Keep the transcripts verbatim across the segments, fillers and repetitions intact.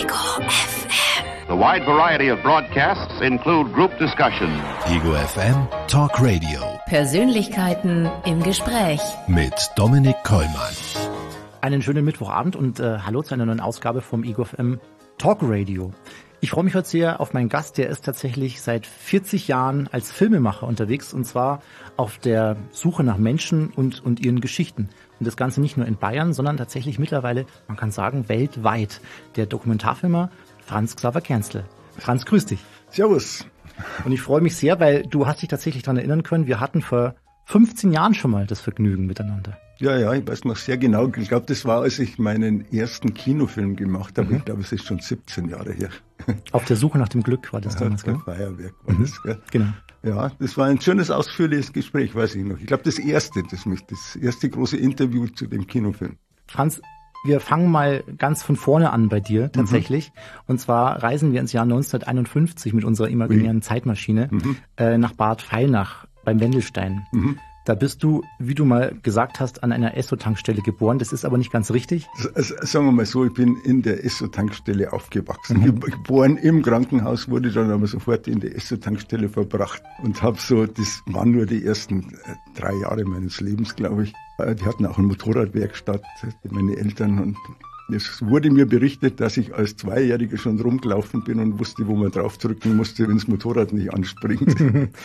Ego F M. The wide variety of broadcasts include group discussion. Ego F M Talk Radio. Persönlichkeiten im Gespräch. Mit Dominik Kollmann. Einen schönen Mittwochabend und äh, hallo zu einer neuen Ausgabe vom Ego F M Talk Radio. Ich freue mich heute sehr auf meinen Gast, der ist tatsächlich seit vierzig Jahren als Filmemacher unterwegs und zwar auf der Suche nach Menschen und, und ihren Geschichten. Und das Ganze nicht nur in Bayern, sondern tatsächlich mittlerweile, man kann sagen, weltweit. Der Dokumentarfilmer Franz Xaver Kernzl. Franz, grüß dich. Servus. Und ich freue mich sehr, weil du hast dich tatsächlich daran erinnern können, wir hatten vor fünfzehn Jahren schon mal das Vergnügen miteinander. Ja, ja, ich weiß noch sehr genau. Ich glaube, das war, als ich meinen ersten Kinofilm gemacht habe. Mhm. Ich glaube, es ist schon siebzehn Jahre her. Auf der Suche nach dem Glück war das ja, damals, gell? Feuerwerk war mhm. das, gell? Genau. Ja, das war ein schönes, ausführliches Gespräch, weiß ich noch. Ich glaube, das erste, das mich, das erste große Interview zu dem Kinofilm. Franz, wir fangen mal ganz von vorne an bei dir tatsächlich. Mhm. Und zwar reisen wir ins Jahr neunzehnhunderteinundfünfzig mit unserer imaginären mhm. Zeitmaschine mhm. äh, nach Bad Veilnach beim Wendelstein. Mhm. Da bist du, wie du mal gesagt hast, an einer Esso-Tankstelle geboren. Das ist aber nicht ganz richtig. Also, sagen wir mal so, ich bin in der Esso-Tankstelle aufgewachsen. Mhm. Geboren im Krankenhaus, wurde dann aber sofort in der Esso-Tankstelle verbracht und habe so, das waren nur die ersten äh, drei Jahre meines Lebens, glaube ich. Äh, die hatten auch eine Motorradwerkstatt, meine Eltern, und es wurde mir berichtet, dass ich als Zweijähriger schon rumgelaufen bin und wusste, wo man draufdrücken musste, wenn das Motorrad nicht anspringt.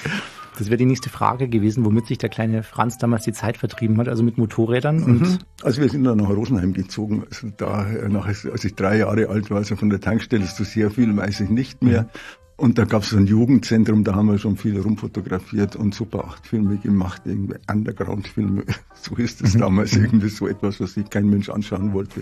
Das wäre die nächste Frage gewesen, womit sich der kleine Franz damals die Zeit vertrieben hat, also mit Motorrädern. Und mhm. Also wir sind dann nach Rosenheim gezogen. Also da, nach, als ich drei Jahre alt war, also von der Tankstelle, so sehr viel weiß ich nicht mehr. Mhm. Und da gab es so ein Jugendzentrum, da haben wir schon viel rumfotografiert und Super acht Filme gemacht, irgendwie Underground-Filme. So ist es mhm. damals irgendwie so etwas, was sich kein Mensch anschauen wollte.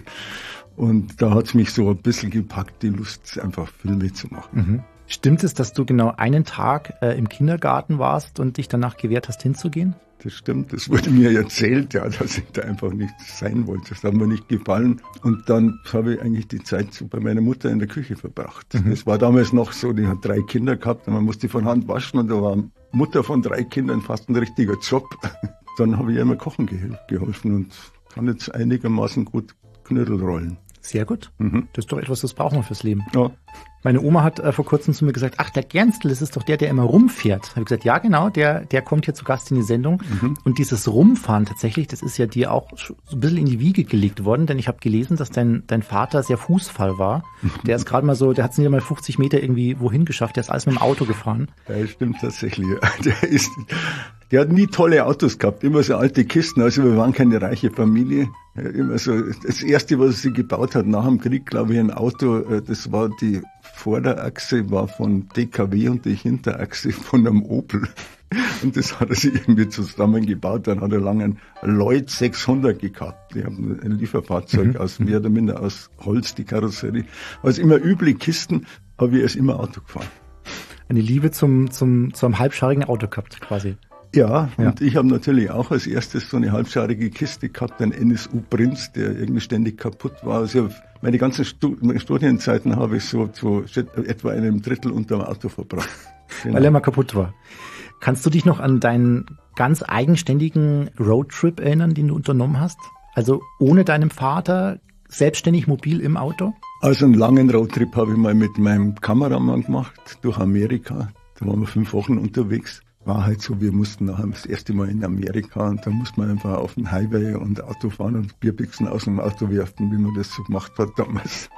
Und da hat's mich so ein bisschen gepackt, die Lust, einfach Filme zu machen. Mhm. Stimmt es, dass du genau einen Tag äh, im Kindergarten warst und dich danach gewehrt hast, hinzugehen? Das stimmt, das wurde mir erzählt, ja, dass ich da einfach nicht sein wollte. Das hat mir nicht gefallen. Und dann habe ich eigentlich die Zeit so bei meiner Mutter in der Küche verbracht. Mhm. Das war damals noch so, die hat drei Kinder gehabt und man musste von Hand waschen und da war Mutter von drei Kindern fast ein richtiger Job. Dann habe ich ihr immer kochen geholfen und kann jetzt einigermaßen gut Knödel rollen. Sehr gut. Mhm. Das ist doch etwas, das brauchen wir fürs Leben. Ja. Meine Oma hat äh, vor kurzem zu mir gesagt, ach, der Kernzl, das ist doch der, der immer rumfährt. Habe ich gesagt, ja genau, der der kommt hier zu Gast in die Sendung. Mhm. Und dieses Rumfahren tatsächlich, das ist ja dir auch so ein bisschen in die Wiege gelegt worden, denn ich habe gelesen, dass dein dein Vater sehr Fußfall war. Der ist gerade mal so, der hat es nicht mal fünfzig Meter irgendwie wohin geschafft, der ist alles mit dem Auto gefahren. Ja, stimmt tatsächlich. Der ist, der hat nie tolle Autos gehabt, immer so alte Kisten, also wir waren keine reiche Familie. Immer so, das erste, was sie gebaut hat nach dem Krieg, glaube ich, ein Auto, das war die Vorderachse war von D K W und die Hinterachse von einem Opel. Und das hat er sich irgendwie zusammengebaut. Dann hat er lange einen Lloyd sechshundert gehabt. Die haben ein Lieferfahrzeug mhm. aus, mehr oder minder aus Holz, die Karosserie. Also immer üble Kisten, aber er ist immer Auto gefahren. Eine Liebe zum, zum, zum halbscharigen Auto gehabt, quasi. Ja, ja, und ich habe natürlich auch als erstes so eine halbscharige Kiste gehabt, ein N S U Prinz, der irgendwie ständig kaputt war. Also meine ganzen Studienzeiten habe ich so, so etwa einem Drittel unter dem Auto verbracht. Genau. Weil er mal kaputt war. Kannst du dich noch an deinen ganz eigenständigen Roadtrip erinnern, den du unternommen hast? Also ohne deinem Vater, selbstständig mobil im Auto? Also einen langen Roadtrip habe ich mal mit meinem Kameramann gemacht, durch Amerika. Da waren wir fünf Wochen unterwegs. War halt so, wir mussten nachher das erste Mal in Amerika und da musste man einfach auf den Highway und Auto fahren und Bierbüchsen aus dem Auto werfen, wie man das so gemacht hat damals.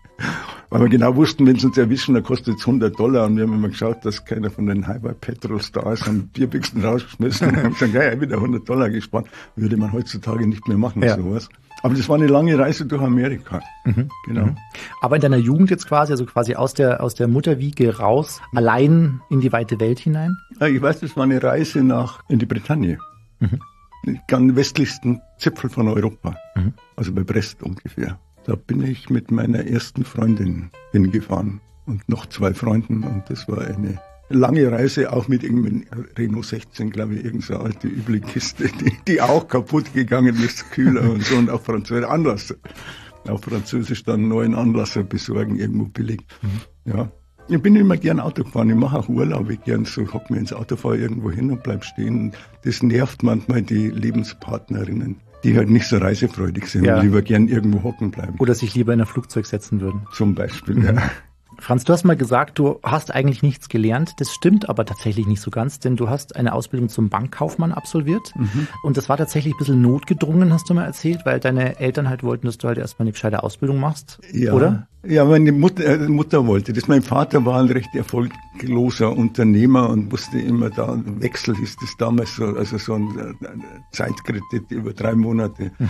Weil wir genau wussten, wenn sie uns erwischen, dann kostet es hundert Dollar und wir haben immer geschaut, dass keiner von den Highway Patrols da ist und Bierbüchsen rausgeschmissen und haben gesagt, ja, ja, wieder hundert Dollar gespart. Würde man heutzutage nicht mehr machen, ja. Sowas. Aber das war eine lange Reise durch Amerika. Mhm. Genau. Mhm. Aber in deiner Jugend jetzt quasi, also quasi aus der, aus der Mutterwiege raus, allein in die weite Welt hinein? Ja, ich weiß, das war eine Reise nach, in die Bretagne. Mhm. Den ganz westlichsten Zipfel von Europa. Mhm. Also bei Brest ungefähr. Da bin ich mit meiner ersten Freundin hingefahren und noch zwei Freunden und das war eine lange Reise, auch mit irgendeinem Renault sechzehn, glaube ich, irgendeine alte üble Kiste, die, die auch kaputt gegangen ist, Kühler und so und auch Französisch, Anlasser. Auf Französisch dann einen neuen Anlasser besorgen, irgendwo billig. Mhm. Ja. Ich bin immer gern Auto gefahren, ich mache auch Urlaub, ich gern so, hock mir ins Auto, fahre irgendwo hin und bleib stehen. Das nervt manchmal die Lebenspartnerinnen. die halt nicht so reisefreudig sind Ja. und lieber gern irgendwo hocken bleiben. Oder sich lieber in ein Flugzeug setzen würden. Zum Beispiel, ja. Franz, du hast mal gesagt, du hast eigentlich nichts gelernt. Das stimmt aber tatsächlich nicht so ganz, denn du hast eine Ausbildung zum Bankkaufmann absolviert. Mhm. Und das war tatsächlich ein bisschen notgedrungen, hast du mal erzählt, weil deine Eltern halt wollten, dass du halt erstmal eine gescheite Ausbildung machst, Ja. oder? Ja, meine Mutter, äh, Mutter wollte das. Mein Vater war ein recht erfolgloser Unternehmer und musste immer da, ein Wechsel hieß das damals so, also so ein, ein Zeitkredit über drei Monate. Mhm.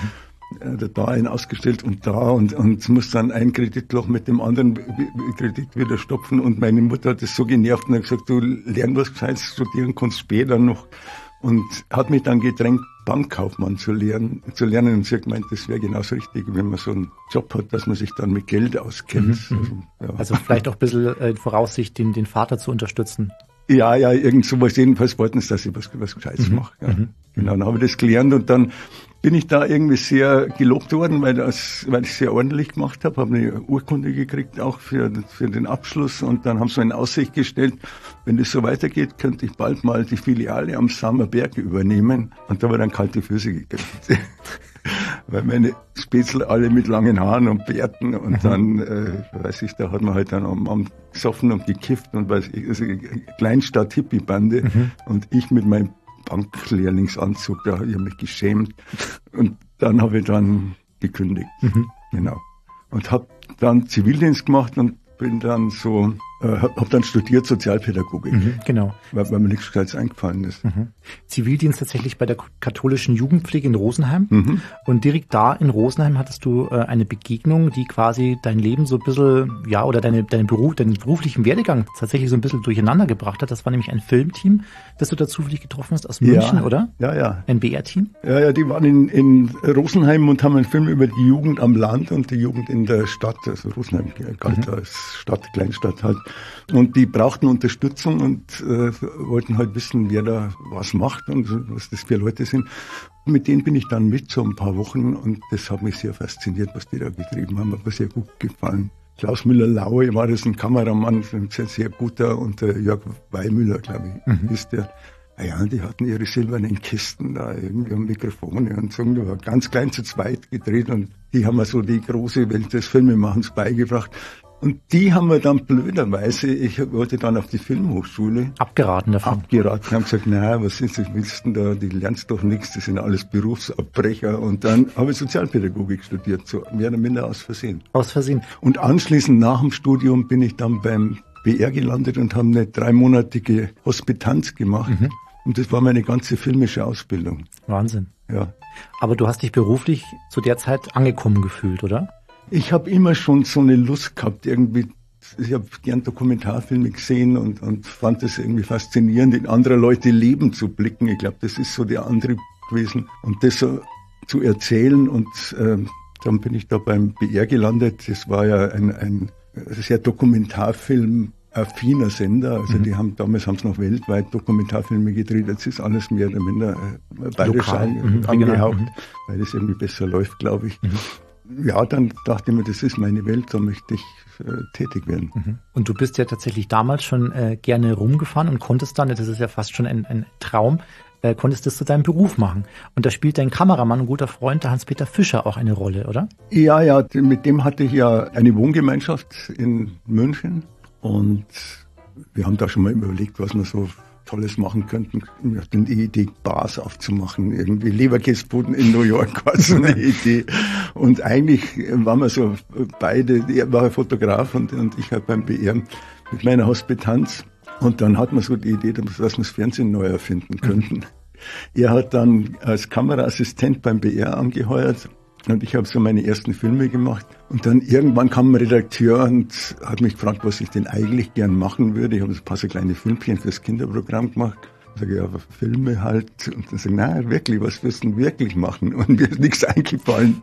Da einen ausgestellt und da und, und muss dann ein Kreditloch mit dem anderen Kredit wieder stopfen und meine Mutter hat das so genervt und hat gesagt, du lern was Gescheites, studieren kannst später noch und hat mich dann gedrängt, Bankkaufmann zu lernen, zu lernen und sie hat gemeint, das wäre genauso richtig, wenn man so einen Job hat, dass man sich dann mit Geld auskennt. Mhm. Also, ja. Also vielleicht auch ein bisschen in Voraussicht, den, den Vater zu unterstützen. Ja, ja, irgend sowas. Jedenfalls wollten sie, dass ich was, was Gescheites Mhm. mache. Ja. Mhm. Genau, dann habe ich das gelernt und dann bin ich da irgendwie sehr gelobt worden, weil, das, weil ich sehr ordentlich gemacht habe. Habe eine Urkunde gekriegt, auch für, für den Abschluss. Und dann haben sie in Aussicht gestellt, wenn das so weitergeht, könnte ich bald mal die Filiale am Sammerberg übernehmen. Und da war dann kalte Füße gekriegt. Weil meine Spätzle alle mit langen Haaren und Bärten und mhm. dann, äh, weiß ich, da hat man halt dann am, am gesoffen und gekifft und weiß ich, also Kleinstadt-Hippie-Bande mhm. und ich mit meinem Banklehrlingsanzug, da habe ich mich geschämt und dann habe ich dann gekündigt, mhm. genau. Und habe dann Zivildienst gemacht und bin dann so, äh, habe hab dann studiert Sozialpädagogik. Mhm, genau. Weil, weil mir nichts Gescheites eingefallen ist. Mhm. Zivildienst tatsächlich bei der katholischen Jugendpflege in Rosenheim. Mhm. Und direkt da in Rosenheim hattest du äh, eine Begegnung, die quasi dein Leben so ein bisschen, ja, oder deine, deine Beruf, deinen beruflichen Werdegang tatsächlich so ein bisschen durcheinander gebracht hat. Das war nämlich ein Filmteam, das du da zufällig getroffen hast aus München, ja, oder? Ja, ja. Ein B R-Team? Ja, ja, die waren in, in Rosenheim und haben einen Film über die Jugend am Land und die Jugend in der Stadt, also Rosenheim galt mhm. als Stadt, Kleinstadt halt. Und die brauchten Unterstützung und äh, wollten halt wissen, wer da was macht und was das für Leute sind. Und mit denen bin ich dann mit so ein paar Wochen und das hat mich sehr fasziniert, was die da getrieben haben. Hat mir sehr gut gefallen. Klaus Müller-Laue war das, ein Kameramann, ein sehr, sehr guter, und der Jörg Weihmüller, glaube ich, mhm. ist der. Ja, die hatten ihre silbernen Kisten da, irgendwie und Mikrofone und so. Da war ganz klein zu zweit gedreht und die haben mir so die große Welt des Filmemachens beigebracht. Und die haben mir dann blöderweise, ich wollte dann auf die Filmhochschule. Abgeraten davon. Abgeraten, haben gesagt, naja, was ist das, willst du denn da, die lernst doch nichts, das sind alles Berufsabbrecher. Und dann habe ich Sozialpädagogik studiert, so mehr oder minder aus Versehen. Aus Versehen. Und anschließend nach dem Studium bin ich dann beim B R gelandet und habe eine dreimonatige Hospitanz gemacht. Mhm. Und das war meine ganze filmische Ausbildung. Wahnsinn. Ja. Aber du hast dich beruflich zu der Zeit angekommen gefühlt, oder? Ich habe immer schon so eine Lust gehabt, irgendwie. Ich habe gern Dokumentarfilme gesehen und, und fand es irgendwie faszinierend, in andere Leute Leben zu blicken. Ich glaube, das ist so der Antrieb gewesen. Und das so zu erzählen. Und äh, dann bin ich da beim B R gelandet. Das war ja ein, ein sehr Dokumentarfilm affiner Sender, also mhm. die haben damals haben sie noch weltweit Dokumentarfilme gedreht, jetzt ist alles mehr oder minder äh, bayerisch mhm. angehaucht, mhm. weil das irgendwie besser läuft, glaube ich. Mhm. Ja, dann dachte ich mir, das ist meine Welt, da möchte ich äh, tätig werden. Mhm. Und du bist ja tatsächlich damals schon äh, gerne rumgefahren und konntest dann, das ist ja fast schon ein, ein Traum, äh, konntest das zu deinem Beruf machen. Und da spielt dein Kameramann und guter Freund, der Hans-Peter Fischer, auch eine Rolle, oder? Ja, ja, mit dem hatte ich ja eine Wohngemeinschaft in München. Und wir haben da schon mal überlegt, was wir so Tolles machen könnten. Wir hatten die Idee, Bars aufzumachen, irgendwie Leberkäsebuden in New York war so eine Idee. Und eigentlich waren wir so beide, er war ein Fotograf und, und ich halt beim B R mit meiner Hospitanz. Und dann hatten wir so die Idee, dass wir das Fernsehen neu erfinden könnten. Er hat dann als Kameraassistent beim B R angeheuert. Und ich habe so meine ersten Filme gemacht. Und dann irgendwann kam ein Redakteur und hat mich gefragt, was ich denn eigentlich gern machen würde. Ich habe ein paar so kleine Filmchen fürs Kinderprogramm gemacht. Ich sage, ja, Filme halt. Und dann sage ich, nein, wirklich, was wirst du denn wirklich machen? Und mir ist nichts eingefallen.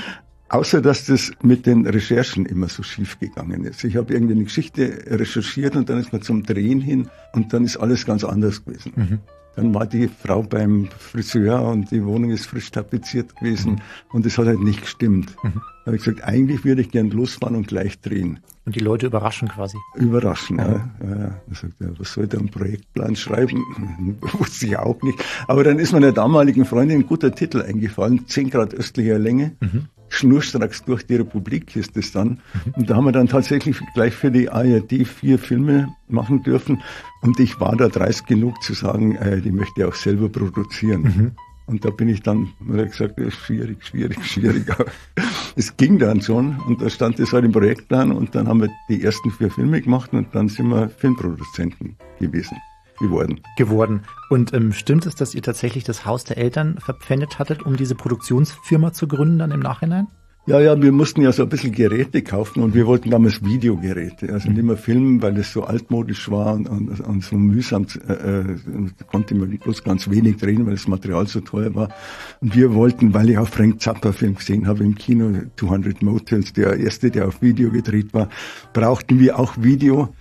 Außer, dass das mit den Recherchen immer so schief gegangen ist. Ich habe irgendwie eine Geschichte recherchiert und dann ist man zum Drehen hin und dann ist alles ganz anders gewesen. Mhm. Dann war die Frau beim Friseur und die Wohnung ist frisch tapeziert gewesen mhm. und es hat halt nicht gestimmt. Mhm. habe ich gesagt, eigentlich würde ich gern losfahren und gleich drehen. Und die Leute überraschen quasi. Überraschen, ja. ja. ja. Da sagt er, was soll ich da einen Projektplan schreiben? Wusste ich auch nicht. Aber dann ist meiner damaligen Freundin ein guter Titel eingefallen, zehn Grad östlicher Länge. Mhm. Schnurstracks durch die Republik ist es dann. Mhm. Und da haben wir dann tatsächlich gleich für die A R D vier Filme machen dürfen. Und ich war da dreist genug zu sagen, äh, die möchte ich auch selber produzieren. Mhm. Und da bin ich dann, hat er gesagt, das ist schwierig, schwierig, schwierig. Aber es ging dann schon und da stand das halt im Projektplan und dann haben wir die ersten vier Filme gemacht und dann sind wir Filmproduzenten gewesen, geworden. Geworden. Und ähm, stimmt es, dass ihr tatsächlich das Haus der Eltern verpfändet hattet, um diese Produktionsfirma zu gründen dann im Nachhinein? Ja, ja, wir mussten ja so ein bisschen Geräte kaufen und wir wollten damals Videogeräte, also nicht mehr filmen, weil das so altmodisch war und, und, und so mühsam, äh, konnte man bloß ganz wenig drehen, weil das Material so teuer war. Und wir wollten, weil ich auch Frank Zappa Film gesehen habe im Kino, zweihundert Motels, der erste, der auf Video gedreht war, brauchten wir auch Video.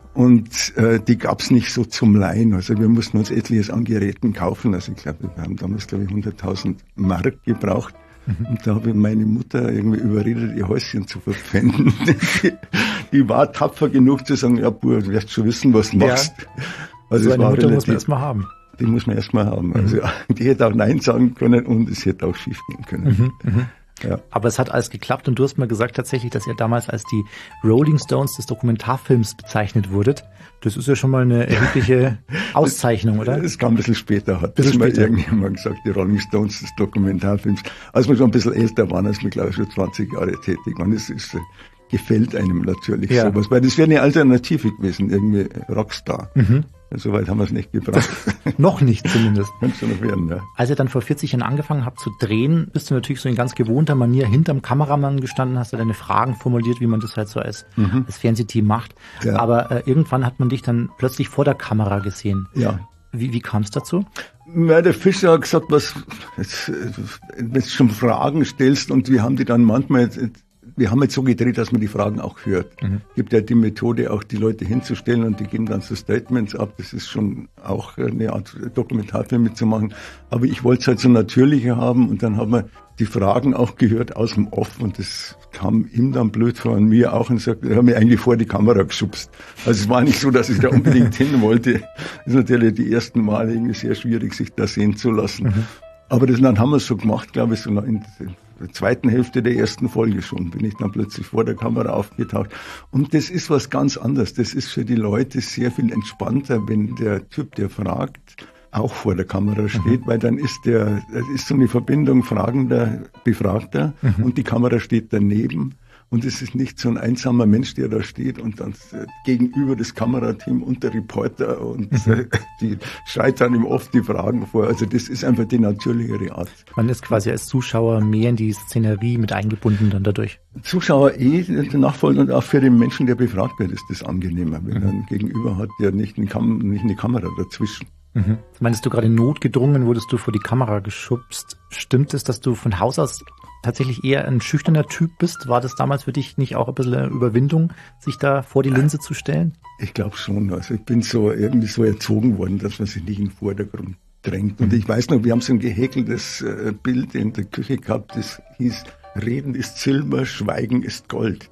Und äh, die gab's nicht so zum Leihen. Also wir mussten uns etliches an Geräten kaufen. Also ich glaube, wir haben damals, glaube ich, hunderttausend Mark gebraucht. Mhm. Und da habe ich meine Mutter irgendwie überredet, ihr Häuschen zu verpfänden. die, die war tapfer genug zu sagen, ja, Bub, du wirst schon wissen, was du machst. Ja. Also so es eine war Mutter relativ, muss man erstmal haben. Die muss man erstmal haben. Mhm. Also die hätte auch Nein sagen können und es hätte auch schief gehen können. Mhm. Mhm. Ja. Aber es hat alles geklappt und du hast mir gesagt tatsächlich, dass ihr damals als die Rolling Stones des Dokumentarfilms bezeichnet wurdet. Das ist ja schon mal eine erhebliche Auszeichnung, oder? Das kam ein bisschen später, hat das mal irgendjemand gesagt, die Rolling Stones des Dokumentarfilms. Als wir schon ein bisschen älter waren, als wir, glaube ich, schon zwanzig Jahre tätig waren, das ist, gefällt einem natürlich ja. sowas, weil das wäre eine Alternative gewesen, irgendwie Rockstar. Mhm. Soweit haben wir es nicht gebracht. Noch nicht zumindest. Kannst du noch werden, ja. Als ihr dann vor vierzig Jahren angefangen habt zu drehen, bist du natürlich so in ganz gewohnter Manier hinterm Kameramann gestanden, hast du deine Fragen formuliert, wie man das halt so als, mhm. als Fernsehteam macht. Ja. Aber äh, irgendwann hat man dich dann plötzlich vor der Kamera gesehen. Ja. Wie, wie kam es dazu? Ja, der Fischer hat gesagt, was, jetzt, wenn du schon Fragen stellst und wir haben die dann manchmal, wir haben jetzt so gedreht, dass man die Fragen auch hört. Mhm. Gibt ja die Methode, auch die Leute hinzustellen und die geben dann so Statements ab. Das ist schon auch eine Art Dokumentarfilm mitzumachen. Aber ich wollte es halt so natürlicher haben und dann haben wir die Fragen auch gehört aus dem Off und das kam ihm dann blöd vor und mir auch und sagt, er hat mich eigentlich vor die Kamera geschubst. Also es war nicht so, dass ich da unbedingt hin wollte. Das ist natürlich die ersten Male irgendwie sehr schwierig, sich da sehen zu lassen. Mhm. Aber das, dann haben wir es so gemacht, glaube ich, so in der zweiten Hälfte der ersten Folge schon, bin ich dann plötzlich vor der Kamera aufgetaucht. Und das ist was ganz anderes. Das ist für die Leute sehr viel entspannter, wenn der Typ, der fragt, auch vor der Kamera steht, mhm. weil dann ist der, das ist so eine Verbindung Fragender, Befragter mhm. und die Kamera steht daneben. Und es ist nicht so ein einsamer Mensch, der da steht und dann äh, gegenüber das Kamerateam und der Reporter und äh, die schreit dann ihm oft die Fragen vor. Also das ist einfach die natürlichere Art. Man ist quasi als Zuschauer mehr in die Szenerie mit eingebunden dann dadurch. Zuschauer eh, nachfolgend und auch für den Menschen, der befragt wird, ist das angenehmer, wenn mhm. er ein Gegenüber hat, der nicht, ein Kam- nicht eine Kamera dazwischen. Mhm. Meinst du gerade notgedrungen, wurdest du vor die Kamera geschubst? Stimmt es, dass du von Haus aus tatsächlich eher ein schüchterner Typ bist? War das damals für dich nicht auch ein bisschen eine Überwindung, sich da vor die Linse zu stellen? Ich glaube schon. Also ich bin so irgendwie so erzogen worden, dass man sich nicht in den Vordergrund drängt. Und ich weiß noch, wir haben so ein gehäkeltes Bild in der Küche gehabt, das hieß, Reden ist Silber, Schweigen ist Gold.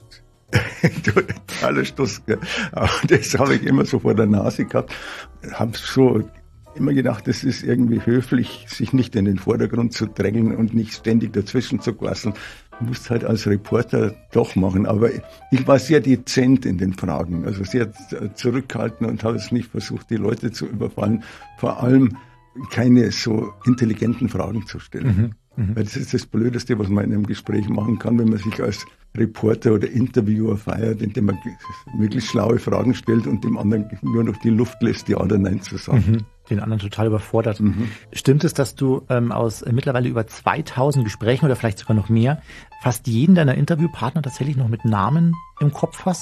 Totaler Stuss. Das habe ich immer so vor der Nase gehabt. Habe so immer gedacht, es ist irgendwie höflich, sich nicht in den Vordergrund zu drängen und nicht ständig dazwischen zu quasseln. Du musst halt als Reporter doch machen. Aber ich war sehr dezent in den Fragen, also sehr zurückhaltend und habe es nicht versucht, die Leute zu überfallen. Vor allem keine so intelligenten Fragen zu stellen. Mhm. Mhm. Weil das ist das Blödeste, was man in einem Gespräch machen kann, wenn man sich als Reporter oder Interviewer feiert, indem man wirklich schlaue Fragen stellt und dem anderen nur noch die Luft lässt, Ja oder Nein zu sagen. Mhm. Den anderen total überfordert. Mhm. Stimmt es, dass du ähm, aus äh, mittlerweile über zweitausend Gesprächen oder vielleicht sogar noch mehr fast jeden deiner Interviewpartner tatsächlich noch mit Namen im Kopf hast?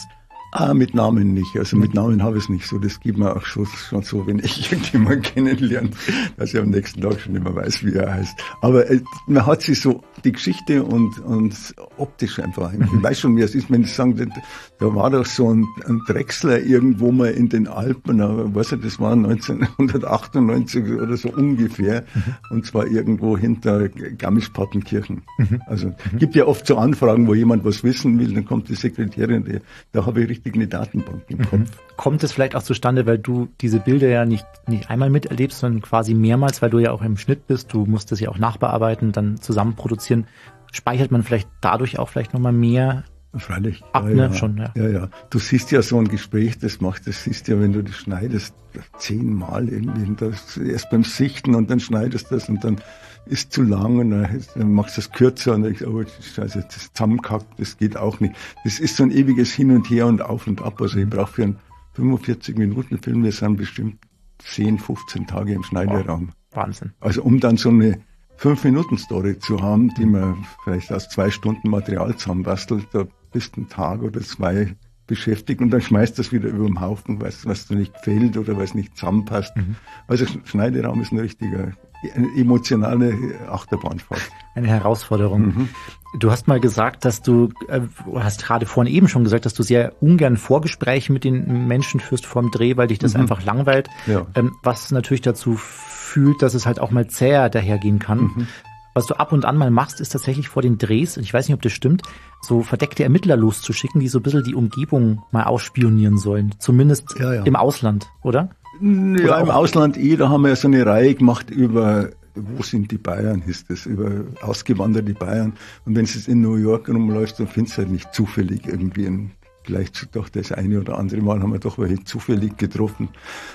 Ah, mit Namen nicht. Also mit Namen habe ich es nicht so. Das gibt mir auch schon, schon so, wenn ich irgendjemanden kennenlerne, dass ich am nächsten Tag schon immer weiß, wie er heißt. Aber äh, man hat sich so die Geschichte und, und optisch einfach. Ich weiß schon, wie es ist, wenn ich sage, da, da war doch so ein, ein Drechsler irgendwo mal in den Alpen, da, weiß ich, das war neunzehnhundertachtundneunzig oder so ungefähr. Mhm. Und zwar irgendwo hinter Garmisch-Partenkirchen. Mhm. Also gibt ja oft so Anfragen, wo jemand was wissen will, dann kommt die Sekretärin, die, da habe ich richtig eine Datenbank im Kopf. Mhm. Kommt es vielleicht auch zustande, weil du diese Bilder ja nicht, nicht einmal miterlebst, sondern quasi mehrmals, weil du ja auch im Schnitt bist, du musst das ja auch nachbearbeiten, dann zusammen produzieren. Speichert man vielleicht dadurch auch vielleicht nochmal mehr Freilich. ab, ja, ne? Ja. Schon, ja. ja, ja. Du siehst ja so ein Gespräch, das machst, das siehst ja, wenn du das schneidest, zehnmal irgendwie. Und das erst beim Sichten und dann schneidest du das und dann ist zu lang und dann, dann machst du es kürzer und dann denkst du, oh, Scheiße, das ist zusammengekackt, das geht auch nicht. Das ist so ein ewiges Hin und Her und Auf und Ab. Also ich brauche für einen fünfundvierzig Minuten Film, wir sind bestimmt zehn, fünfzehn Tage im Schneideraum. Wow. Wahnsinn. Also um dann so eine fünf Minuten Story zu haben, die man vielleicht aus zwei Stunden Material zusammenbastelt, da bist du einen Tag oder zwei beschäftigt und dann schmeißt das wieder über den Haufen, weil es dir nicht gefällt oder weil es nicht zusammenpasst. Mhm. Also Schneideraum ist ein richtiger, eine emotionale Achterbahnfahrt. Eine Herausforderung. Mhm. Du hast mal gesagt, dass du, äh, hast gerade vorhin eben schon gesagt, dass du sehr ungern Vorgespräche mit den Menschen führst vorm Dreh, weil dich das mhm. einfach langweilt. Ja. Ähm, was natürlich dazu fühlt, dass es halt auch mal zäher dahergehen kann. Mhm. Was du ab und an mal machst, ist tatsächlich vor den Drehs, ich weiß nicht, ob das stimmt, so verdeckte Ermittler loszuschicken, die so ein bisschen die Umgebung mal ausspionieren sollen. Zumindest ja, ja. im Ausland, oder? Ja, oder im Ausland eh. Da haben wir ja so eine Reihe gemacht über, wo sind die Bayern, hieß das, über ausgewanderte Bayern. Und wenn es in New York rumläuft, dann findest du halt nicht zufällig irgendwie ein, vielleicht doch das eine oder andere Mal haben wir doch welche zufällig getroffen.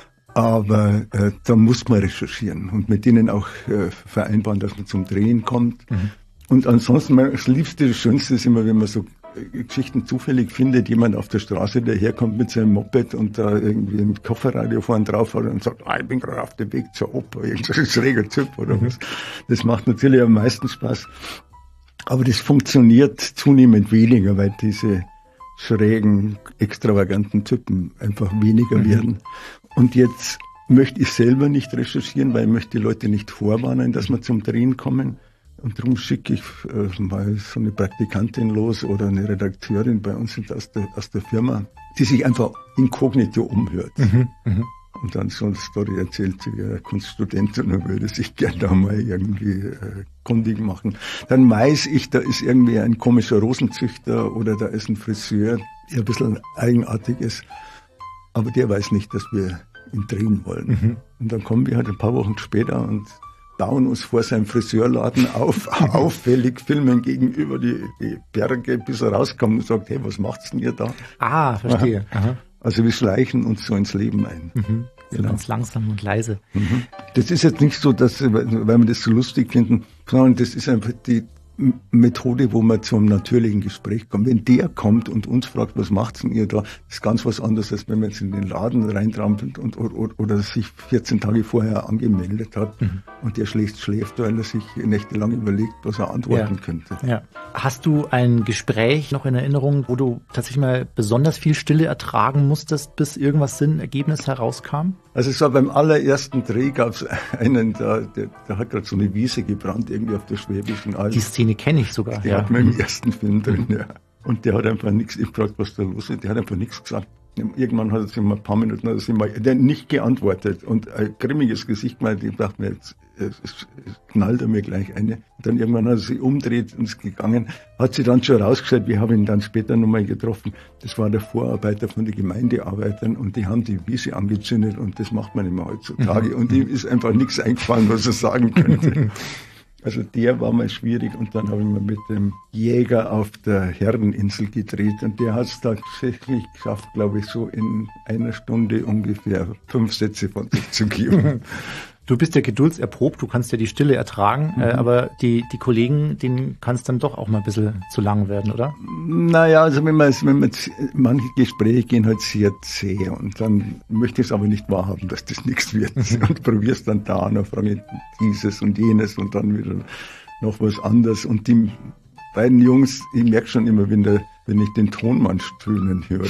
Aber äh, da muss man recherchieren und mit denen auch äh, vereinbaren, dass man zum Drehen kommt. Mhm. Und ansonsten, das Liebste, das Schönste ist immer, wenn man so äh, Geschichten zufällig findet, jemand auf der Straße, der herkommt mit seinem Moped und da irgendwie ein Kofferradio vorne drauf hat und sagt, ah, ich bin gerade auf dem Weg zur Oper, irgendein schräger Typ oder mhm. was. Das macht natürlich am meisten Spaß. Aber das funktioniert zunehmend weniger, weil diese schrägen, extravaganten Typen einfach weniger mhm. werden. Und jetzt möchte ich selber nicht recherchieren, weil ich möchte die Leute nicht vorwarnen, dass wir zum Drehen kommen. Und darum schicke ich äh, mal so eine Praktikantin los oder eine Redakteurin bei uns aus der, aus der Firma, die sich einfach inkognito umhört. Mhm, mh. Und dann so eine Story erzählt, sie wäre Kunststudentin und würde sich gerne da mal irgendwie äh, kundig machen. Dann weiß ich, da ist irgendwie ein komischer Rosenzüchter oder da ist ein Friseur, der ein bisschen eigenartig ist. Aber der weiß nicht, dass wir ihn drehen wollen. Mhm. Und dann kommen wir halt ein paar Wochen später und bauen uns vor seinem Friseurladen auf, auffällig filmen gegenüber die, die Berge, bis er rauskommt und sagt, hey, was macht's denn ihr da? Ah, verstehe. Aha. Also wir schleichen uns so ins Leben ein. Mhm. So genau. Ganz langsam und leise. Mhm. Das ist jetzt nicht so, dass, weil wir das so lustig finden, sondern das ist einfach die Methode, wo man zum natürlichen Gespräch kommt. Wenn der kommt und uns fragt, was macht's denn ihr da, ist ganz was anderes, als wenn man jetzt in den Laden reintrampelt und, oder, oder sich vierzehn Tage vorher angemeldet hat mhm. und der schlecht schläft, weil er sich nächtelang überlegt, was er antworten ja. könnte. Ja. Hast du ein Gespräch noch in Erinnerung, wo du tatsächlich mal besonders viel Stille ertragen musstest, bis irgendwas Sinn, Ergebnis herauskam? Also es war beim allerersten Dreh, gab es einen, da, der, der hat gerade so eine Wiese gebrannt, irgendwie auf der Schwäbischen Alb. Die Szene kenne ich sogar. Der ja. hat man im ersten Film drin, ja. Und der hat einfach nichts, ich fragte, was da los ist, der hat einfach nichts gesagt. Irgendwann hat er sich mal ein paar Minuten, hat er sich mal, der hat nicht geantwortet und ein grimmiges Gesicht mal, ich dachte mir, jetzt es, es knallt er mir gleich eine. Und dann irgendwann hat er sich umgedreht und ist gegangen, hat sich dann schon rausgestellt, wir haben ihn dann später nochmal getroffen, das war der Vorarbeiter von den Gemeindearbeitern und die haben die Wiese angezündet und das macht man immer heutzutage mhm. und ihm ist einfach nichts eingefallen, was er sagen könnte. Also der war mal schwierig und dann habe ich mal mit dem Jäger auf der Herreninsel gedreht und der hat es tatsächlich geschafft, glaube ich, so in einer Stunde ungefähr fünf Sätze von sich zu geben. Du bist ja geduldserprobt, du kannst ja die Stille ertragen, mhm. äh, aber die die Kollegen, denen kann es dann doch auch mal ein bisschen zu lang werden, oder? Naja, also wenn man, wenn man manche Gespräche gehen halt sehr zäh und dann möchte ich es aber nicht wahrhaben, dass das nichts wird mhm. und probierst dann da und dann frage ich dieses und jenes und dann wieder noch was anderes und die beiden Jungs, ich merke schon immer, wenn der wenn ich den Tonmann stöhnen höre.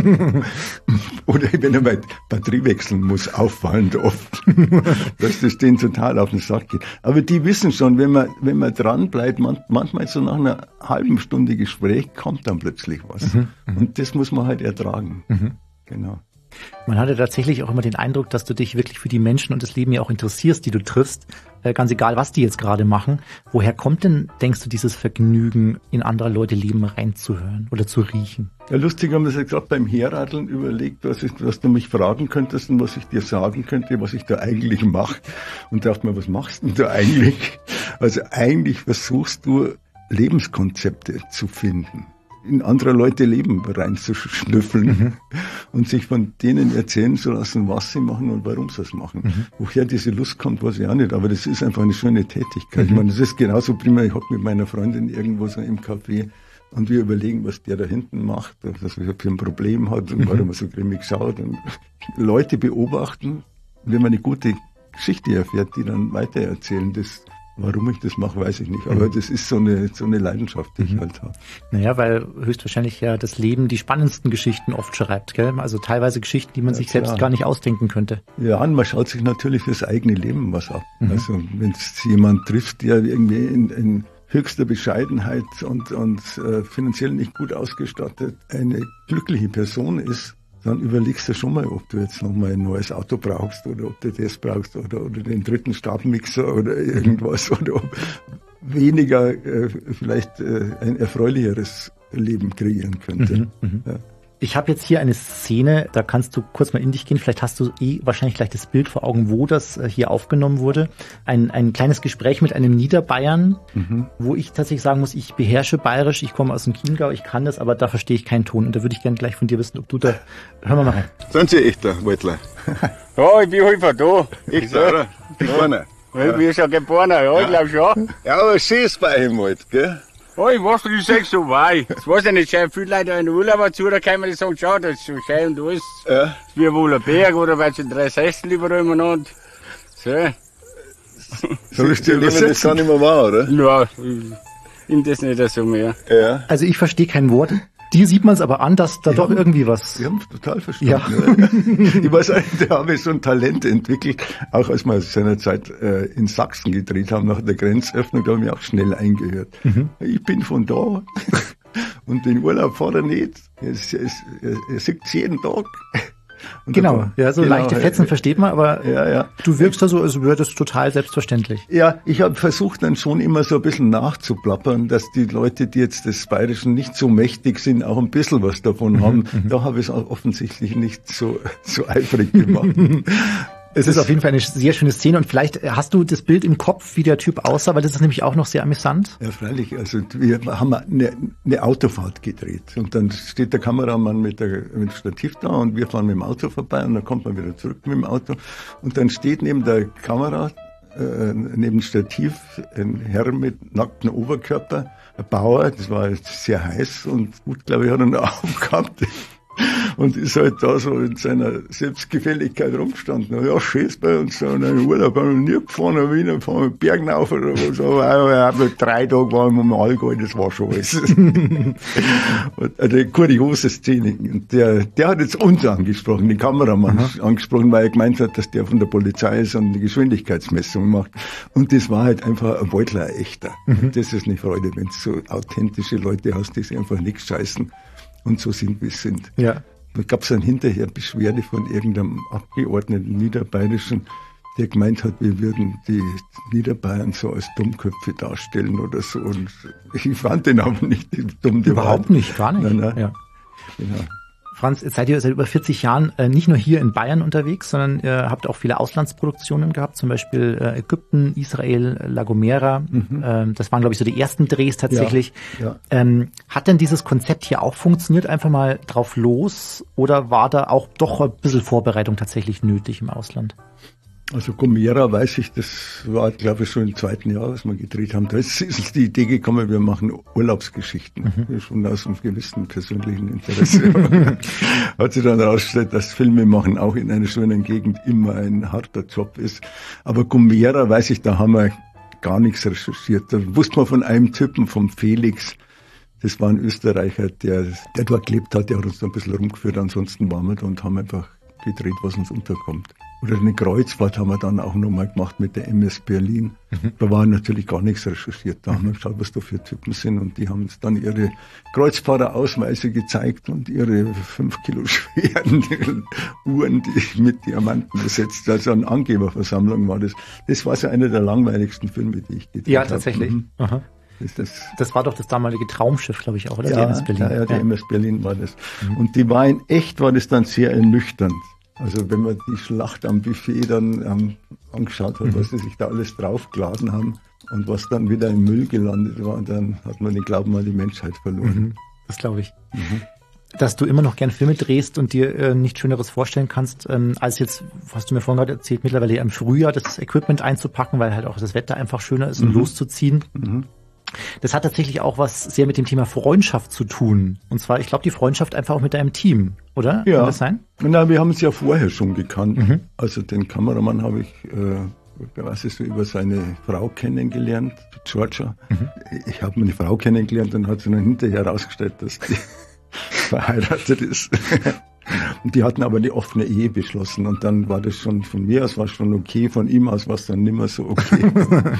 Oder wenn er mal Batterie wechseln muss, auffallend oft. Dass das denen total auf den Sack geht. Aber die wissen schon, wenn man, wenn man dran bleibt, man, manchmal so nach einer halben Stunde Gespräch kommt dann plötzlich was. Mhm, und das muss man halt ertragen. Mhm. Genau. Man hatte tatsächlich auch immer den Eindruck, dass du dich wirklich für die Menschen und das Leben ja auch interessierst, die du triffst, äh, ganz egal, was die jetzt gerade machen. Woher kommt denn, denkst du, dieses Vergnügen, in andere Leute Leben reinzuhören oder zu riechen? Ja, lustig haben wir es ja gerade beim Herradeln überlegt, was, ich, was du mich fragen könntest und was ich dir sagen könnte, was ich da eigentlich mache. Und dachte mir, was machst du denn da eigentlich? Also eigentlich versuchst du, Lebenskonzepte zu finden, in andere Leute Leben reinzuschnüffeln mhm. und sich von denen erzählen zu lassen, was sie machen und warum sie es machen. Mhm. Woher diese Lust kommt, weiß ich auch nicht, aber das ist einfach eine schöne Tätigkeit. Mhm. Ich meine, das ist genauso prima, ich hocke mit meiner Freundin irgendwo so im Café und wir überlegen, was der da hinten macht, was er für ein Problem hat und mhm. warum er so grimmig schaut und Leute beobachten, wenn man eine gute Geschichte erfährt, die dann weitererzählen, das warum ich das mache, weiß ich nicht. Aber mhm. das ist so eine, so eine Leidenschaft, die mhm. ich halt habe. Naja, weil höchstwahrscheinlich ja das Leben die spannendsten Geschichten oft schreibt, gell? Also teilweise Geschichten, die man ja, sich klar. selbst gar nicht ausdenken könnte. Ja, und man schaut sich natürlich fürs eigene Leben was ab. Mhm. Also wenn es jemand trifft, der irgendwie in, in höchster Bescheidenheit und, und äh, finanziell nicht gut ausgestattet eine glückliche Person ist, dann überlegst du schon mal, ob du jetzt nochmal ein neues Auto brauchst oder ob du das brauchst oder, oder den dritten Stabmixer oder irgendwas oder ob weniger äh, vielleicht äh, ein erfreulicheres Leben kreieren könnte. Mhm, ja. Ich habe jetzt hier eine Szene, da kannst du kurz mal in dich gehen. Vielleicht hast du eh wahrscheinlich gleich das Bild vor Augen, wo das äh, hier aufgenommen wurde. Ein, ein kleines Gespräch mit einem Niederbayern, mhm. wo ich tatsächlich sagen muss, ich beherrsche Bayerisch, ich komme aus dem Chiemgau, ich kann das, aber da verstehe ich keinen Ton. Und da würde ich gerne gleich von dir wissen, ob du da... Hören wir mal rein. Sind Sie echter Waldler? Ja, ich bin halt von da. Ich da. Geborener. Ja, ich bin schon geborener, ja, ich glaube schon. Ja, aber schön ist bei ihm halt, gell? Oh, ich weiß, du sagst so wei. Das weiß ja nicht, schau, viele Leute in den Urlaub zu, da kann man sagen, schau, das ist so schön und alles. Ja. Wie wohl ein Berg, oder weil es in drei Sessel überall umeinander. So. Soll ich dir nehmen, das gar nicht mehr wahr, oder? Ja, ich nehme das nicht so mehr. Ja. Also ich verstehe kein Wort. Dir sieht man es aber an, dass da ja, doch irgendwie was... Wir haben es total verstanden. Ja. Ich weiß, da habe ich so ein Talent entwickelt, auch als wir seinerzeit äh, in Sachsen gedreht haben, nach der Grenzöffnung, da habe ich mich auch schnell eingehört. Mhm. Ich bin von da und den Urlaub fahrt er nicht. Er, er, er sieht es jeden Tag. Und genau, da, ja, so genau, leichte Fetzen ja, versteht man, aber ja, ja. du wirkst da so, als wäre das total selbstverständlich. Ja, ich habe versucht dann schon immer so ein bisschen nachzuplappern, dass die Leute, die jetzt des Bayerischen nicht so mächtig sind, auch ein bisschen was davon mhm, haben. Mhm. Da habe ich es auch offensichtlich nicht so, so eifrig gemacht. Es ist auf jeden Fall eine sehr schöne Szene und vielleicht hast du das Bild im Kopf, wie der Typ aussah, weil das ist nämlich auch noch sehr amüsant. Ja, freilich. Also wir haben eine, eine Autofahrt gedreht und dann steht der Kameramann mit, der, mit dem Stativ da und wir fahren mit dem Auto vorbei und dann kommt man wieder zurück mit dem Auto und dann steht neben der Kamera, äh, neben dem Stativ ein Herr mit nacktem Oberkörper, ein Bauer, das war sehr heiß und gut, glaube ich, hat er einen aufgehabt. Und ist halt da so in seiner Selbstgefälligkeit rumgestanden. Ja, schön ist bei uns so. Und einen Urlaub haben wir nie gefahren, in Wien, fahren wir Bergen auf oder so. Ja, drei Tage waren wir im Allgäu, das war schon alles. Und eine kuriose Szene. Und der, der hat jetzt uns angesprochen, den Kameramann Aha. angesprochen, weil er gemeint hat, dass der von der Polizei ist und eine Geschwindigkeitsmessung macht. Und das war halt einfach ein Beutler, ein echter. Mhm. Und das ist eine Freude, wenn du so authentische Leute hast, die sich einfach nichts scheißen. Und so sind wir sind. Ja. Da gab es dann hinterher Beschwerde von irgendeinem Abgeordneten Niederbayerischen, der gemeint hat, wir würden die Niederbayern so als Dummköpfe darstellen oder so. Und ich fand den aber nicht dumm. Überhaupt nicht, gar nicht. Nein, nein. Ja. Genau. Franz, jetzt seid ihr seit über vierzig Jahren äh, nicht nur hier in Bayern unterwegs, sondern ihr äh, habt auch viele Auslandsproduktionen gehabt, zum Beispiel äh, Ägypten, Israel, La Gomera. Mhm. Ähm, das waren, glaube ich, so die ersten Drehs tatsächlich. Ja, ja. Ähm, hat denn dieses Konzept hier auch funktioniert, einfach mal drauf los? Oder war da auch doch ein bisschen Vorbereitung tatsächlich nötig im Ausland? Also Gomera weiß ich, das war, glaube ich, schon im zweiten Jahr, was wir gedreht haben. Da ist, ist die Idee gekommen, wir machen Urlaubsgeschichten. Mhm. Schon aus einem gewissen persönlichen Interesse. Hat sich dann herausgestellt, dass Filme machen auch in einer schönen Gegend immer ein harter Job ist. Aber Gomera weiß ich, da haben wir gar nichts recherchiert. Da wusste man von einem Typen, vom Felix, Das war ein Österreicher, der, der dort gelebt hat, der hat uns da ein bisschen rumgeführt. Ansonsten waren wir da und haben einfach gedreht, was uns unterkommt. Oder eine Kreuzfahrt haben wir dann auch nochmal gemacht mit der M S Berlin. Mhm. Da war natürlich gar nichts recherchiert. Da mhm. haben wir geschaut, was da für Typen sind. Und die haben uns dann ihre Kreuzfahrerausweise gezeigt und ihre fünf Kilo schweren Uhren, die mit Diamanten besetzt. Also eine Angeberversammlung war das. Das war so einer der langweiligsten Filme, die ich gedreht habe. Ja, tatsächlich. Mhm. Aha. Das, das, das war doch das damalige Traumschiff, glaube ich auch, oder? Ja, die M S Berlin. Ja, ja, die ja. M S Berlin war das. Mhm. Und die war in echt, war das dann sehr ernüchternd. Also wenn man die Schlacht am Buffet dann ähm, angeschaut hat, mhm. was sie sich da alles draufgeladen haben und was dann wieder im Müll gelandet war, dann hat man den Glauben an die Menschheit verloren. Mhm. Das glaube ich. Mhm. Dass du immer noch gern Filme drehst und dir äh, nichts Schöneres vorstellen kannst, ähm, als jetzt, hast du mir vorhin gerade erzählt, mittlerweile im Frühjahr das Equipment einzupacken, weil halt auch das Wetter einfach schöner ist, um mhm. loszuziehen. Mhm. Das hat tatsächlich auch was sehr mit dem Thema Freundschaft zu tun. Und zwar, ich glaube, die Freundschaft einfach auch mit deinem Team, oder? Ja. Kann das sein? Na, wir haben es ja vorher schon gekannt. Mhm. Also den Kameramann habe ich, äh, weiß ich so, über seine Frau kennengelernt, Georgia. Mhm. Ich habe meine Frau kennengelernt und hat sich dann hinterher herausgestellt, dass die verheiratet ist. Und die hatten aber die offene Ehe beschlossen. Und dann war das schon, von mir aus war schon okay, von ihm aus war es dann nicht mehr so okay.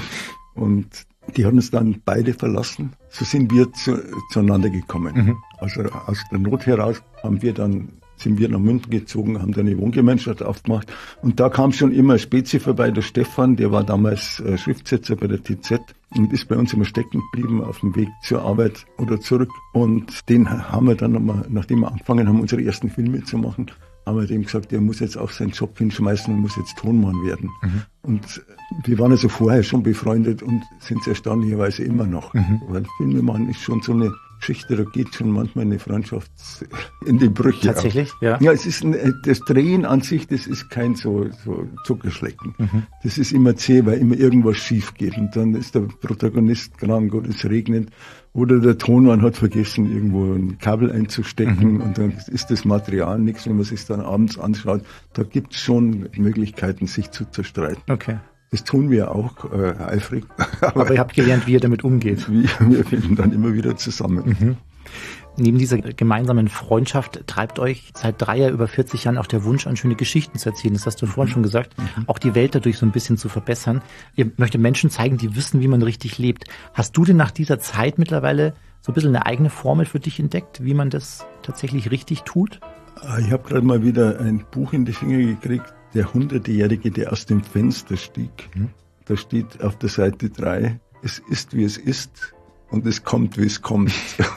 Und die haben uns dann beide verlassen. So sind wir zu, zueinander gekommen. Mhm. Also aus der Not heraus haben wir dann, sind wir nach München gezogen, haben dann eine Wohngemeinschaft aufgemacht. Und da kam schon immer ein Spezi vorbei, der Stefan, der war damals äh, Schriftsetzer bei der T Z und ist bei uns immer stecken geblieben auf dem Weg zur Arbeit oder zurück. Und den haben wir dann nochmal, nachdem wir angefangen haben, unsere ersten Filme zu machen, haben wir dem gesagt, der muss jetzt auch seinen Job hinschmeißen und muss jetzt Tonmann werden. Mhm. Und wir waren also vorher schon befreundet und sind es erstaunlicherweise immer noch. Mhm. Weil Filme machen ist schon so eine Geschichte, da geht schon manchmal eine Freundschaft in die Brüche. Tatsächlich, auf. ja. Ja, es ist ein, das Drehen an sich, das ist kein so, so Zuckerschlecken. Mhm. Das ist immer zäh, weil immer irgendwas schief geht. Und dann ist der Protagonist krank oder es regnet. Oder der Tonmann hat vergessen, irgendwo ein Kabel einzustecken mhm. und dann ist das Material nichts, wenn man sich dann abends anschaut. Da gibt es schon Möglichkeiten, sich zu zerstreiten. Okay. Das tun wir auch äh, eifrig. Aber, Aber ihr habt gelernt, wie ihr damit umgeht. Wir, wir finden dann immer wieder zusammen. Mhm. Neben dieser gemeinsamen Freundschaft treibt euch seit drei Jahr über vierzig Jahren auch der Wunsch an, schöne Geschichten zu erzählen. Das hast du vorhin schon gesagt. Mhm. Auch die Welt dadurch so ein bisschen zu verbessern. Ihr möchtet Menschen zeigen, die wissen, wie man richtig lebt. Hast du denn nach dieser Zeit mittlerweile so ein bisschen eine eigene Formel für dich entdeckt, wie man das tatsächlich richtig tut? Ich habe gerade mal wieder ein Buch in die Finger gekriegt, Der Hundertjährige, der aus dem Fenster stieg. Mhm. Da steht auf der Seite drei, es ist, wie es ist und es kommt, wie es kommt.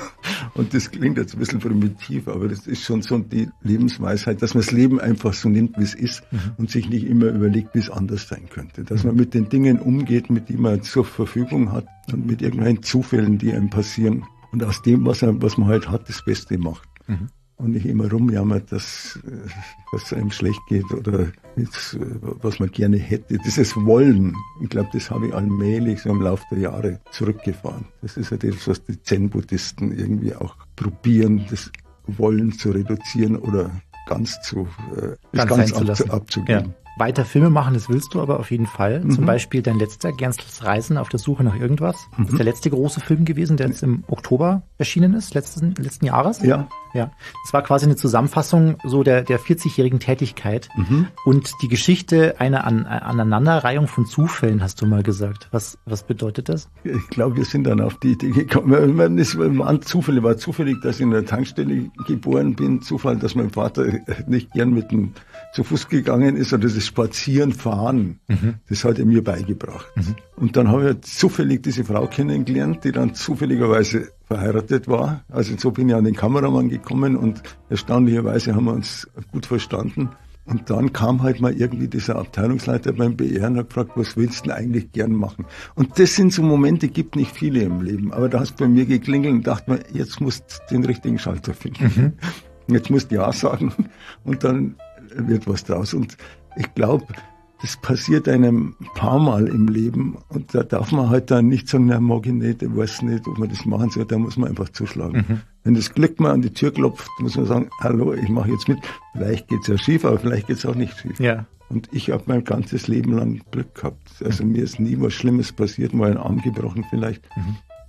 Und das klingt jetzt ein bisschen primitiv, aber das ist schon so die Lebensweisheit, dass man das Leben einfach so nimmt, wie es ist mhm. und sich nicht immer überlegt, wie es anders sein könnte. Dass man mit den Dingen umgeht, mit denen man zur Verfügung hat und mit irgendwelchen Zufällen, die einem passieren. Und aus dem, was, er, was man halt hat, das Beste macht. Mhm. Und nicht immer rumjammert, dass was einem schlecht geht oder jetzt, was man gerne hätte. Dieses Wollen, ich glaube, das habe ich allmählich so im Laufe der Jahre zurückgefahren. Das ist ja das, was die Zen-Buddhisten irgendwie auch probieren, das Wollen zu reduzieren oder ganz zu äh, ganz, ganz abzu- abzugeben. Ja. Weiter Filme machen, das willst du aber auf jeden Fall. Mhm. Zum Beispiel dein letzter, Gernstls Reisen auf der Suche nach irgendwas. Mhm. Das ist der letzte große Film gewesen, der jetzt im Oktober erschienen ist, letzten, letzten Jahres. Ja. Ja. Das war quasi eine Zusammenfassung so der, der vierzigjährigen Tätigkeit. Mhm. Und die Geschichte einer An- Aneinanderreihung von Zufällen, hast du mal gesagt. Was, was bedeutet das? Ich glaube, wir sind dann auf die Idee gekommen. Es waren Zufälle, war zufällig, dass ich in einer Tankstelle geboren bin. Zufall, dass mein Vater nicht gern mit dem zu Fuß gegangen ist oder das Spazierenfahren, mhm. das hat er mir beigebracht. Mhm. Und dann habe ich zufällig diese Frau kennengelernt, die dann zufälligerweise verheiratet war. Also so bin ich an den Kameramann gekommen und erstaunlicherweise haben wir uns gut verstanden. Und dann kam halt mal irgendwie dieser Abteilungsleiter beim B R und hat gefragt, was willst du denn eigentlich gern machen? Und das sind so Momente, gibt nicht viele im Leben. Aber da hast du bei mir geklingelt und dachte mir, jetzt musst du den richtigen Schalter finden. Mhm. Jetzt musst du Ja sagen und dann wird was draus. Und ich glaube, das passiert einem ein paar Mal im Leben und da darf man halt dann nicht sagen, na, mag ich nicht, ich weiß nicht, ob man das machen soll, da muss man einfach zuschlagen. Mhm. Wenn das Glück mal an die Tür klopft, muss man sagen, hallo, ich mache jetzt mit. Vielleicht geht's ja schief, aber vielleicht geht's auch nicht schief. Ja. Und ich habe mein ganzes Leben lang Glück gehabt. Also mhm. mir ist nie was Schlimmes passiert, mal ein Arm gebrochen vielleicht. Mhm.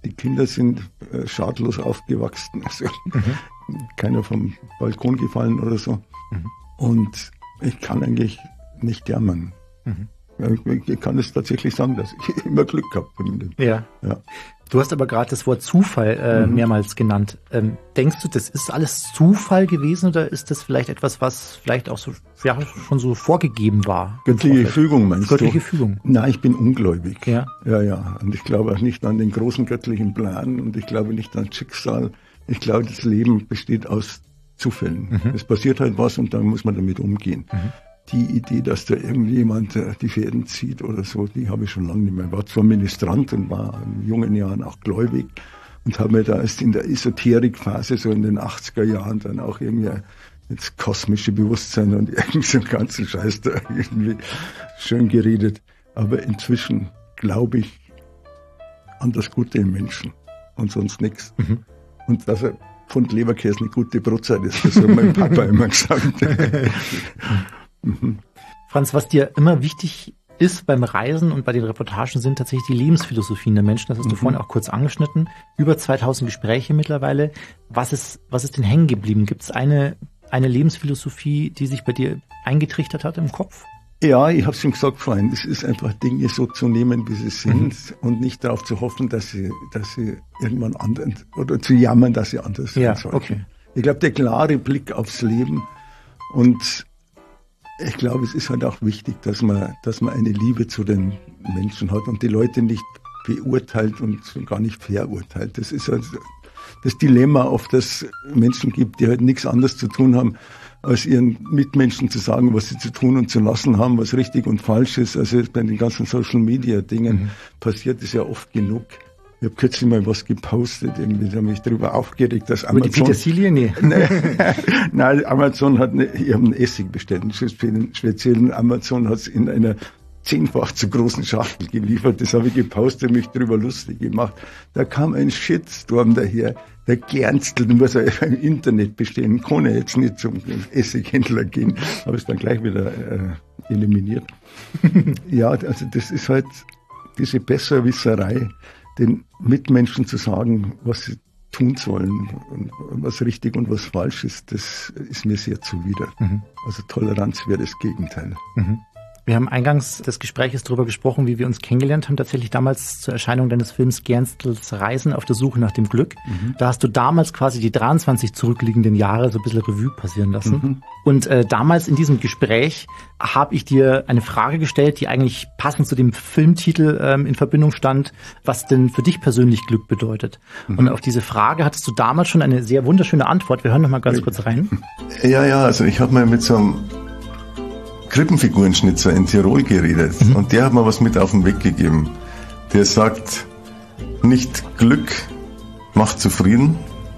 Die Kinder sind äh, schadlos aufgewachsen. Also mhm. keiner vom Balkon gefallen oder so. Mhm. Und ich kann eigentlich nicht jammern. Mhm. Ich, ich kann es tatsächlich sagen, dass ich immer Glück gehabt habe. Ja. ja. Du hast aber gerade das Wort Zufall äh, mhm. mehrmals genannt. Ähm, denkst du, das ist alles Zufall gewesen oder ist das vielleicht etwas, was vielleicht auch so ja, schon so vorgegeben war? Göttliche Fügung meinst Göttliche du? Göttliche Fügung. Nein, ich bin ungläubig. Ja. Ja, ja. Und ich glaube auch nicht an den großen göttlichen Plan und ich glaube nicht an Schicksal. Ich glaube, das Leben besteht aus Zufällen. Mhm. Es passiert halt was und dann muss man damit umgehen. Mhm. Die Idee, dass da irgendjemand die Fäden zieht oder so, die habe ich schon lange nicht mehr. Ich war zwar Ministrant und war in jungen Jahren auch gläubig und habe mir da erst in der Esoterikphase, so in den achtziger Jahren, dann auch irgendwie das kosmische Bewusstsein und irgendwie so einen ganzen Scheiß da irgendwie schön geredet. Aber inzwischen glaube ich an das Gute im Menschen und sonst nichts. Mhm. Und dass er Pfund Leberkäse eine gute Brotzeit ist, das hat mein Papa immer gesagt. Mhm. Franz, was dir immer wichtig ist beim Reisen und bei den Reportagen, sind tatsächlich die Lebensphilosophien der Menschen. Das hast du mhm. vorhin auch kurz angeschnitten. Über zweitausend Gespräche mittlerweile. Was ist, was ist denn hängen geblieben? Gibt es eine, eine Lebensphilosophie, die sich bei dir eingetrichtert hat im Kopf? Ja, ich habe es schon gesagt vorhin. Es ist einfach, Dinge so zu nehmen, wie sie sind mhm. und nicht darauf zu hoffen, dass sie, dass sie irgendwann anders, oder zu jammern, dass sie anders ja, sind. Okay. Ich glaube, der klare Blick aufs Leben und ich glaube, es ist halt auch wichtig, dass man, dass man eine Liebe zu den Menschen hat und die Leute nicht beurteilt und gar nicht verurteilt. Das ist halt das Dilemma, auf das Menschen gibt, die halt nichts anderes zu tun haben, als ihren Mitmenschen zu sagen, was sie zu tun und zu lassen haben, was richtig und falsch ist. Also bei den ganzen Social-Media-Dingen mhm. passiert es ja oft genug. Ich habe kürzlich mal was gepostet, irgendwie, da habe mich darüber aufgeregt, dass Amazon... Die Petersilie? Nee. Nein, Amazon hat, eine, ich habe einen Essig bestellt, einen speziellen. Amazon hat es in einer zehnfach zu großen Schachtel geliefert, das habe ich gepostet, mich darüber lustig gemacht. Da kam ein Shitstorm daher, der Gernstel, den muss er im Internet bestellen, kann er jetzt nicht zum Essighändler gehen, habe es dann gleich wieder äh, eliminiert. Ja, also das ist halt diese Besserwisserei, den Mitmenschen zu sagen, was sie tun sollen und was richtig und was falsch ist, das ist mir sehr zuwider. Mhm. Also Toleranz wäre das Gegenteil. Mhm. Wir haben eingangs des Gespräches darüber gesprochen, wie wir uns kennengelernt haben, tatsächlich damals zur Erscheinung deines Films Gernstels Reisen auf der Suche nach dem Glück. Mhm. Da hast du damals quasi die dreiundzwanzig zurückliegenden Jahre so ein bisschen Revue passieren lassen. Mhm. Und äh, damals in diesem Gespräch habe ich dir eine Frage gestellt, die eigentlich passend zu dem Filmtitel ähm, in Verbindung stand, was denn für dich persönlich Glück bedeutet. Mhm. Und auf diese Frage hattest du damals schon eine sehr wunderschöne Antwort. Wir hören noch mal ganz kurz rein. Ja, ja, also ich habe mal mit so einem Krippenfigurenschnitzer in Tirol geredet mhm. und der hat mir was mit auf den Weg gegeben. Der sagt, nicht Glück macht zufrieden,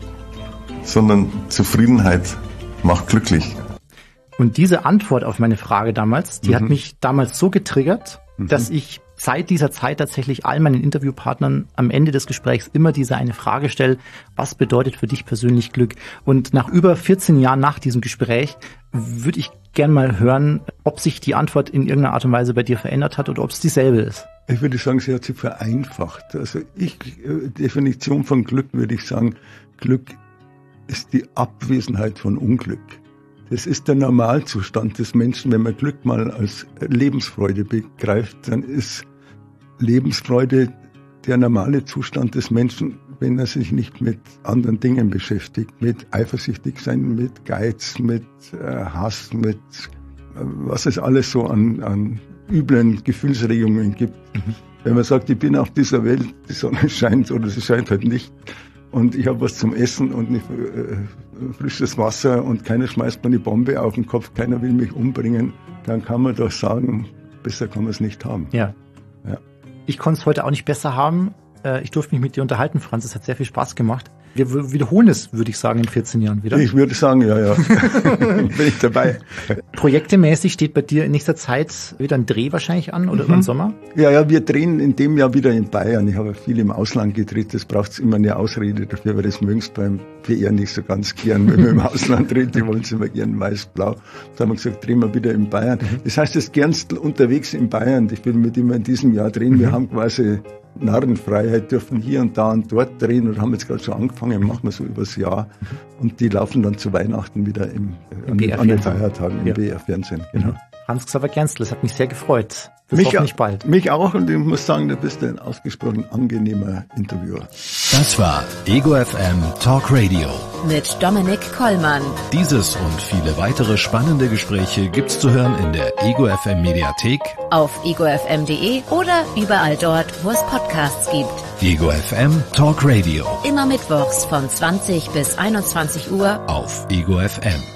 sondern Zufriedenheit macht glücklich. Und diese Antwort auf meine Frage damals, die mhm. hat mich damals so getriggert, mhm. dass ich seit dieser Zeit tatsächlich all meinen Interviewpartnern am Ende des Gesprächs immer diese eine Frage stelle, was bedeutet für dich persönlich Glück? Und nach über vierzehn Jahren nach diesem Gespräch würde ich gern mal hören, ob sich die Antwort in irgendeiner Art und Weise bei dir verändert hat oder ob es dieselbe ist. Ich würde sagen, sie hat sich vereinfacht. Also ich, Definition von Glück würde ich sagen, Glück ist die Abwesenheit von Unglück. Das ist der Normalzustand des Menschen. Wenn man Glück mal als Lebensfreude begreift, dann ist Lebensfreude der normale Zustand des Menschen, wenn er sich nicht mit anderen Dingen beschäftigt, mit eifersüchtig sein, mit Geiz, mit äh, Hass, mit äh, was es alles so an, an üblen Gefühlsregungen gibt. Mhm. Wenn man sagt, ich bin auf dieser Welt, die Sonne scheint oder sie scheint halt nicht, und ich habe was zum Essen und nicht, äh, frisches Wasser und keiner schmeißt mir eine Bombe auf den Kopf, keiner will mich umbringen, dann kann man doch sagen, besser kann man es nicht haben. Ja. ja. Ich konnte es heute auch nicht besser haben. Ich durfte mich mit dir unterhalten, Franz. Es hat sehr viel Spaß gemacht. Wir wiederholen es, würde ich sagen, in vierzehn Jahren wieder. Ich würde sagen, ja, ja. Bin ich dabei. Projektemäßig steht bei dir in nächster Zeit wieder ein Dreh wahrscheinlich an oder mhm. über den Sommer? Ja, ja, wir drehen in dem Jahr wieder in Bayern. Ich habe viel im Ausland gedreht. Das braucht immer eine Ausrede dafür, aber das mögen es beim P R nicht so ganz gern, wenn wir im Ausland drehen. Die wollen es immer gern weiß-blau. Da haben wir gesagt, drehen wir wieder in Bayern. Das heißt, das gernst unterwegs in Bayern. Ich bin mit ihm in diesem Jahr drehen. Wir mhm. haben quasi Narrenfreiheit, dürfen hier und da und dort drehen und haben jetzt gerade schon angefangen, machen wir so übers Jahr. Und die laufen dann zu Weihnachten wieder im, Im an, an den Feiertagen im ja. B R-Fernsehen. Genau. Hans-Xaver Gerstl, das hat mich sehr gefreut. Bis mich hoffentlich bald. Mich auch, und ich muss sagen, du bist ein ausgesprochen angenehmer Interviewer. Das war Ego F M Talk Radio mit Dominic Kollmann. Dieses und viele weitere spannende Gespräche gibt's zu hören in der Ego F M Mediathek, auf ego f m punkt de oder überall dort, wo es Podcasts gibt. Ego F M Talk Radio. Immer mittwochs von zwanzig bis einundzwanzig Uhr auf Ego F M.